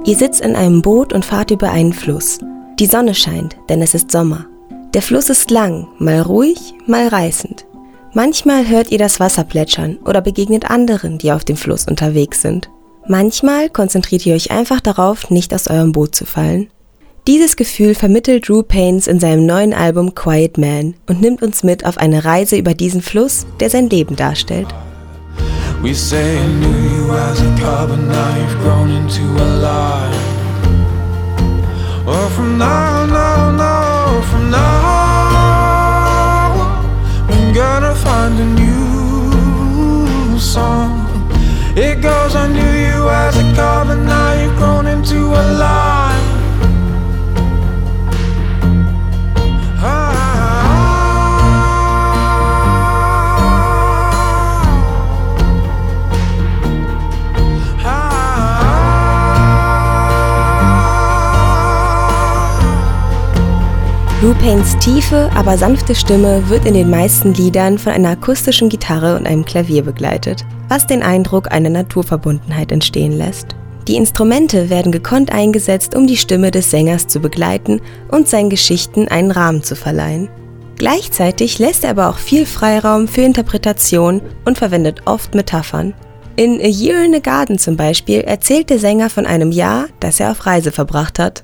Ihr sitzt in einem Boot und fahrt über einen Fluss. Die Sonne scheint, denn es ist Sommer. Der Fluss ist lang, mal ruhig, mal reißend. Manchmal hört ihr das Wasser plätschern oder begegnet anderen, die auf dem Fluss unterwegs sind. Manchmal konzentriert ihr euch einfach darauf, nicht aus eurem Boot zu fallen. Dieses Gefühl vermittelt Drew Paynes in seinem neuen Album Quiet Man und nimmt uns mit auf eine Reise über diesen Fluss, der sein Leben darstellt. We say I knew you as a cub and now you've grown into a lion. Oh, from now, from now I'm gonna find a new song. It goes, I knew you as a cub and now you've grown into a lion. Drew Paynes tiefe, aber sanfte Stimme wird in den meisten Liedern von einer akustischen Gitarre und einem Klavier begleitet, was den Eindruck einer Naturverbundenheit entstehen lässt. Die Instrumente werden gekonnt eingesetzt, um die Stimme des Sängers zu begleiten und seinen Geschichten einen Rahmen zu verleihen. Gleichzeitig lässt er aber auch viel Freiraum für Interpretation und verwendet oft Metaphern. In A Year in a Garden zum Beispiel erzählt der Sänger von einem Jahr, das er auf Reise verbracht hat.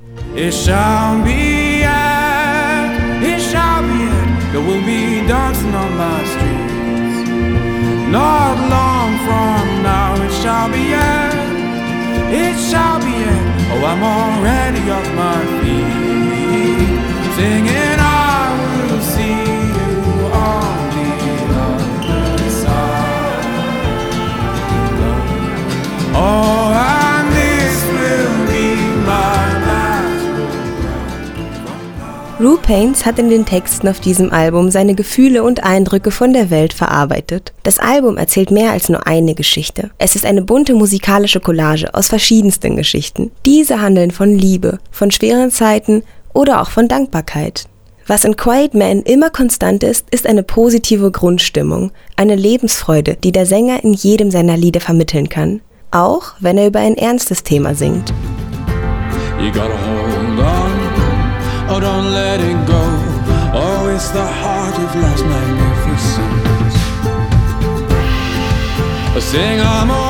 There will be dancing on my streets. Not long from now it shall be end. It shall be end. Oh, I'm already off my feet. Singing I will see you on the other side. Oh, and this will be my last ride. Drew Paynes hat in den Texten auf diesem Album seine Gefühle und Eindrücke von der Welt verarbeitet. Das Album erzählt mehr als nur eine Geschichte. Es ist eine bunte musikalische Collage aus verschiedensten Geschichten. Diese handeln von Liebe, von schweren Zeiten oder auch von Dankbarkeit. Was in Quiet Man immer konstant ist, ist eine positive Grundstimmung, eine Lebensfreude, die der Sänger in jedem seiner Lieder vermitteln kann. Auch wenn er über ein ernstes Thema singt. You gotta hold on. Oh, don't let it go. Oh, it's the heart of love's magnificence. Sing I'm a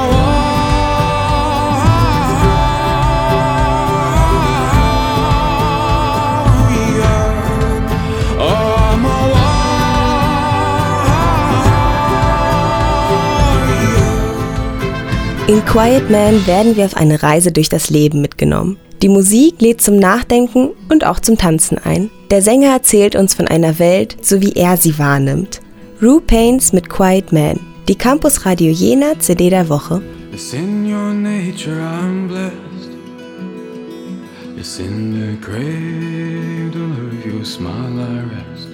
warrior. Oh, I'm a warrior. In Quiet Man werden wir auf eine Reise durch das Leben mitgenommen. Die Musik lädt zum Nachdenken und auch zum Tanzen ein. Der Sänger erzählt uns von einer Welt, so wie er sie wahrnimmt. Drew Paynes mit Quiet Man, die Campus Radio Jena CD der Woche. It's in your nature I'm blessed. It's in the cradle of your smile I rest.